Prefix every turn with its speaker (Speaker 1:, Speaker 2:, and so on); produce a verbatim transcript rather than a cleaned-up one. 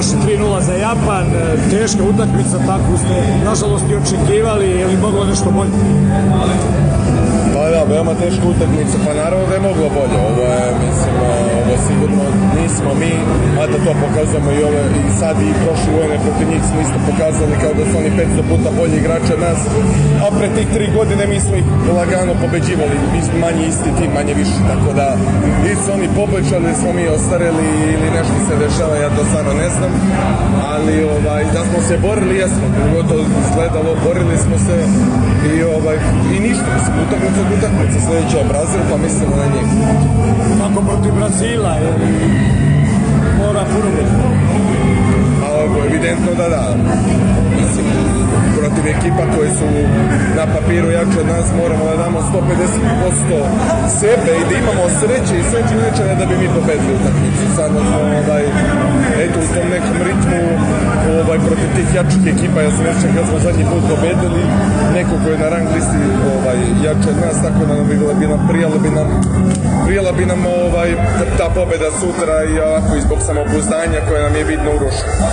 Speaker 1: prošli tri nula za Japan, teška utakmica, tako ste nažalost i očekivali, je li moglo nešto bolje?
Speaker 2: Pa da, veoma teška utakmica, pa naravno da je moglo bolje, ovo je, mislim, ovo sigurno nismo mi, a da to pokazujemo i ove, i sad i prošli uvene protiv njih smo isto pokazali kao da su oni petsto puta bolji igrači od nas, a pre tih tri godine mi smo ih lagano pobeđivali, mi smo manje isti tim, manje više, tako da ili su oni poboljšali, smo mi ostareli ili nešto se dešava, ja to stvarno ne znam, ali ovaj, da smo se borili, jesmo, gotovo izgledalo, borili smo se i, ovaj, i ništa, mislim, utakmica od utakmica, sljedeća je Brazil, pa mislimo na njih.
Speaker 1: Kako protiv Brazila, jer mora puno biti?
Speaker 2: A ovo, evidentno da da. Mislim, protiv ekipa koje su na papiru jače od nas moramo da damo sto pedeset posto sebe i da imamo sreće i sve činjeničane da bi mi pobedili utakmicu. Sad smo, ovaj, eto, u tom nekom ritmu ovaj, protiv tih jačih ekipa, ja sam već kad smo zadnji put pobedili neko koji je na rang listi ovaj, jače od nas, tako da nam bi, bi nam prijala bi nam prijala bi nam ovaj, ta pobeda sutra i ovako i zbog samopouzdanja koja nam je vidno urušena.